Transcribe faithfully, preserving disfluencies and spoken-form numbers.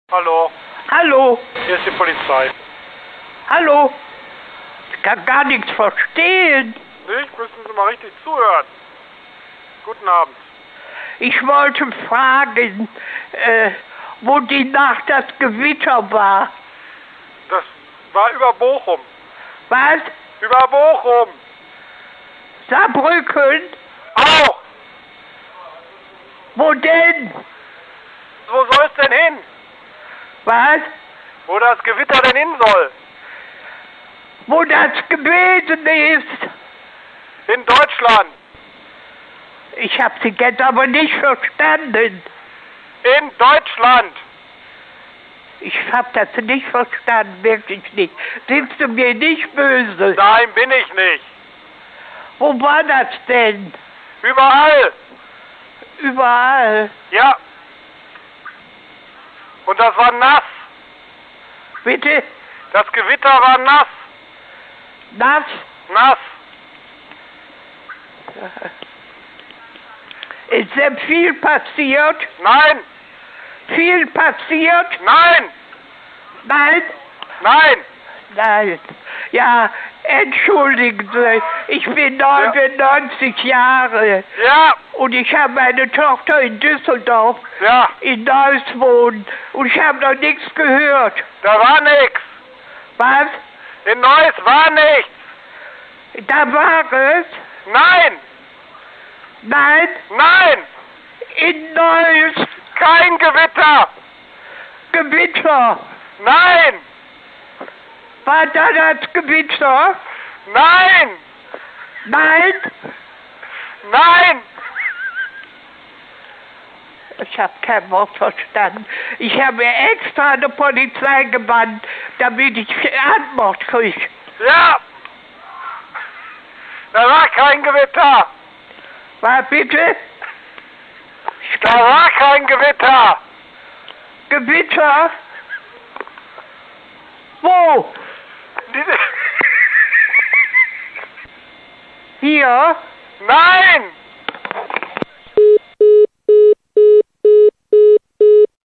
Hallo, Hallo, hier ist die Polizei. hallo. Ich kann gar nichts verstehen. Nicht? Müssen Sie mal richtig zuhören. Guten Abend. Ich wollte fragen, äh, wo die Nacht das Gewitter war. Das war über Bochum. Was? Über Bochum. Saarbrücken? Auch. Wo denn? Wo soll es denn hin? Was? Wo das Gewitter denn hin soll? Wo das gewesen ist? In Deutschland. Ich habe Sie jetzt aber nicht verstanden. In Deutschland. Ich habe das nicht verstanden, wirklich nicht. Sind Sie mir nicht böse? Nein, bin ich nicht. Wo war das denn? Überall. Überall. Ja. Und das war nass. Bitte? Das Gewitter war nass. Nass? Nass. Ist denn viel passiert? Nein. Viel passiert? Nein. Nein? Nein. Nein. Ja, entschuldigen Sie, ich bin neunundneunzig Jahre Ja. und ich habe meine Tochter in Düsseldorf Ja. in Neuss wohnen und ich habe noch nichts gehört. Da war nix. Was? In Neuss war nichts. Da war es? Nein. Nein? Nein. In Neuss Kein Gewitter. Gewitter. Nein. War da das Gewitter? Nein. Nein? Nein. Ich habe kein Wort verstanden. Ich habe mir extra eine Polizei gebannt, damit ich Antwort kriege. Ja. Da war kein Gewitter. War bitte? Ich Da kann war kein Gewitter. Gewitter? Wo? Die- Hier? Nein.